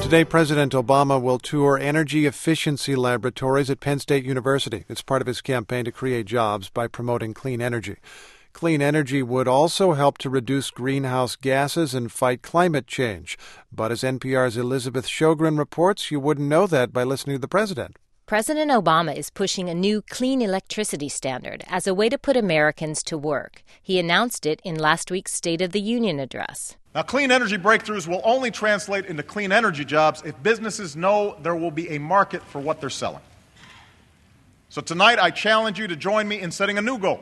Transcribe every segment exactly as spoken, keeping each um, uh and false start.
Today, President Obama will tour energy efficiency laboratories at Penn State University. It's part of his campaign to create jobs by promoting clean energy. Clean energy would also help to reduce greenhouse gases and fight climate change. But as N P R's Elizabeth Sjogren reports, you wouldn't know that by listening to the president. President Obama is pushing a new clean electricity standard as a way to put Americans to work. He announced it in last week's State of the Union address. Now, clean energy breakthroughs will only translate into clean energy jobs if businesses know there will be a market for what they're selling. So tonight, I challenge you to join me in setting a new goal.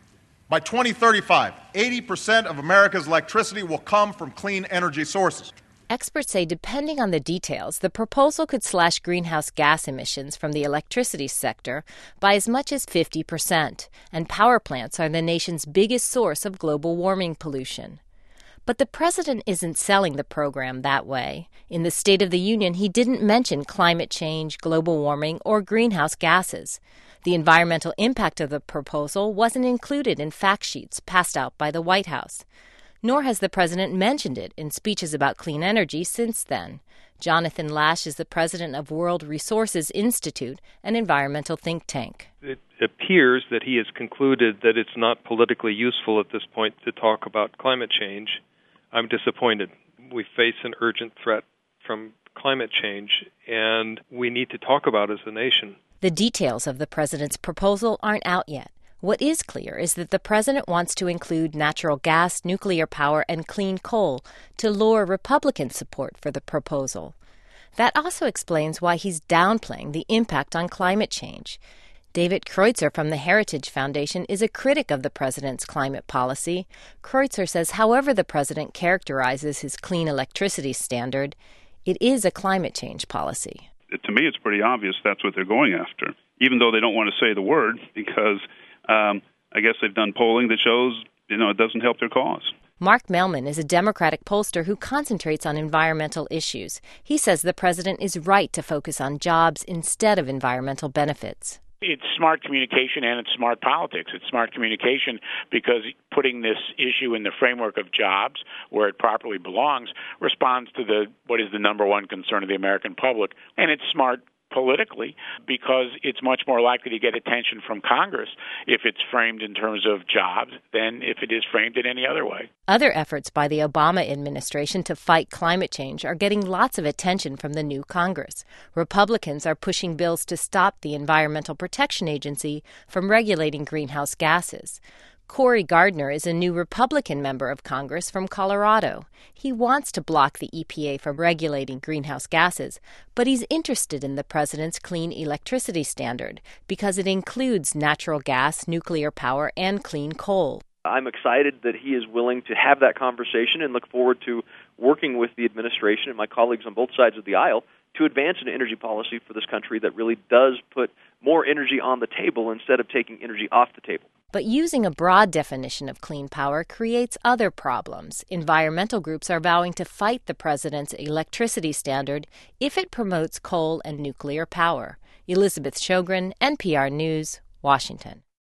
By twenty thirty-five, eighty percent of America's electricity will come from clean energy sources. Experts say depending on the details, the proposal could slash greenhouse gas emissions from the electricity sector by as much as fifty percent, and power plants are the nation's biggest source of global warming pollution. But the president isn't selling the program that way. In the State of the Union, he didn't mention climate change, global warming, or greenhouse gases. The environmental impact of the proposal wasn't included in fact sheets passed out by the White House. Nor has the president mentioned it in speeches about clean energy since then. Jonathan Lash is the president of World Resources Institute, an environmental think tank. It appears that he has concluded that it's not politically useful at this point to talk about climate change. I'm disappointed. We face an urgent threat from climate change, and we need to talk about it as a nation. The details of the president's proposal aren't out yet. What is clear is that the president wants to include natural gas, nuclear power, and clean coal to lure Republican support for the proposal. That also explains why he's downplaying the impact on climate change. David Kreutzer from the Heritage Foundation is a critic of the president's climate policy. Kreutzer says however the president characterizes his clean electricity standard, it is a climate change policy. To me, it's pretty obvious that's what they're going after, even though they don't want to say the word, because um, I guess they've done polling that shows, you know, it doesn't help their cause. Mark Mellman is a Democratic pollster who concentrates on environmental issues. He says the president is right to focus on jobs instead of environmental benefits. It's smart communication and it's smart politics. It's smart communication because putting this issue in the framework of jobs where it properly belongs responds to the what is the number one concern of the American public. And it's smart politically because it's much more likely to get attention from Congress if it's framed in terms of jobs than if it is framed in any other way. Other efforts by the Obama administration to fight climate change are getting lots of attention from the new Congress. Republicans are pushing bills to stop the Environmental Protection Agency from regulating greenhouse gases. Cory Gardner is a new Republican member of Congress from Colorado. He wants to block the E P A from regulating greenhouse gases, but he's interested in the president's clean electricity standard because it includes natural gas, nuclear power, and clean coal. I'm excited that he is willing to have that conversation and look forward to working with the administration and my colleagues on both sides of the aisle to advance an energy policy for this country that really does put more energy on the table instead of taking energy off the table. But using a broad definition of clean power creates other problems. Environmental groups are vowing to fight the president's electricity standard if it promotes coal and nuclear power. Elizabeth Sjogren, N P R News, Washington.